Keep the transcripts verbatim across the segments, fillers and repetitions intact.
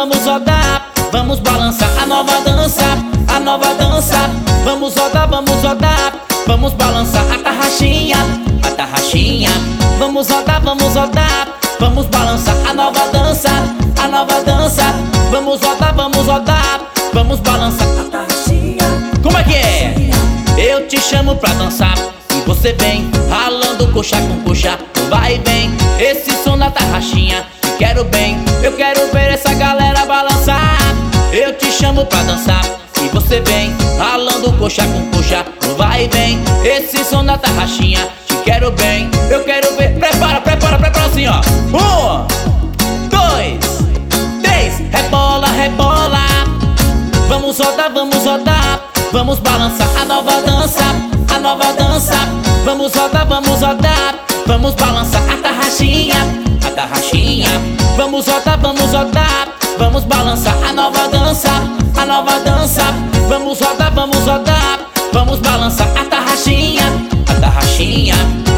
vamos rodar, vamos balançar a nova dança, a nova dança. Vamos rodar, vamos rodar, vamos balançar a tarraxinha, a tarraxinha. Vamos rodar, vamos rodar, vamos balançar a nova dança, a nova dança. Vamos rodar, vamos rodar, vamos balançar a tarraxinha. Como é que é? Eu te chamo pra dançar e você vem ralando coxa com coxa, vai e vem. Esse som da tarraxinha, te quero bem. Eu quero ver essa galera balançar. Eu te chamo pra dançar e você vem ralando coxa com coxa, vai e vem. Esse som da tarraxinha, te quero bem. Eu quero ver. Prepara, prepara, prepara assim, ó. Um, dois, três. Rebola, rebola. Vamos rodar, vamos rodar, vamos balançar a nova dança, a nova dança. Vamos rodar, vamos rodar, vamos balançar a tarraxinha, a tarraxinha. Vamos rodar, vamos rodar, vamos balançar a nova dança, a nova dança. Vamos rodar, vamos rodar, vamos balançar a tarraxinha, a tarraxinha.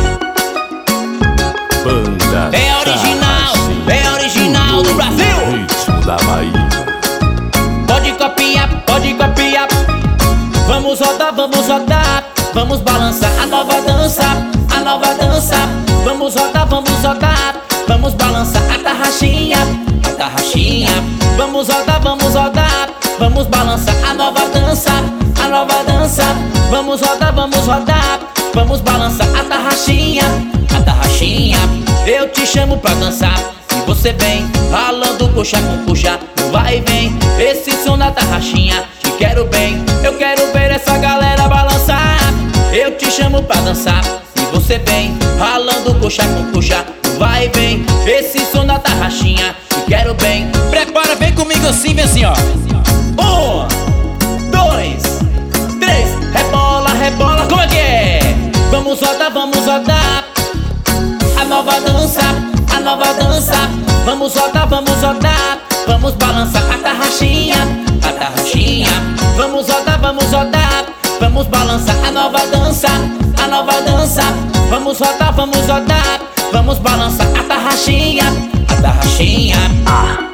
Banda É original, é original do Brasil. Ritmo da Bahia. Pode copiar, pode copiar. Vamos rodar, vamos rodar, vamos balançar a nova dança, a nova dança. Vamos rodar, vamos rodar, vamos balançar a tarraxinha, a tarraxinha. Vamos rodar, vamos rodar, vamos balançar a nova dança, a nova dança. Vamos rodar, vamos rodar, vamos balançar a tarraxinha, a tarraxinha. Eu te chamo pra dançar e você vem ralando coxa com coxa, vai e vem. Esse som da tarraxinha, te quero bem. Eu quero ver essa galera balançar. Eu te chamo pra dançar e você vem ralando coxa com coxa, vai e vem. Esse som da tarraxinha, te quero bem. Prepara, vem comigo assim, vem assim, ó. Um, dois, três. Rebola, rebola, como é que é? Vamos rodar, vamos rodar a nova dança, a nova dança. Vamos rodar, vamos rodar, vamos balançar a tarraxinha, a tarraxinha. Vamos rodar, vamos rodar, vamos balançar a nova dança, a nova dança. Vamos rodar, vamos rodar, vamos balançar a tarraxinha, a tarraxinha. Ah.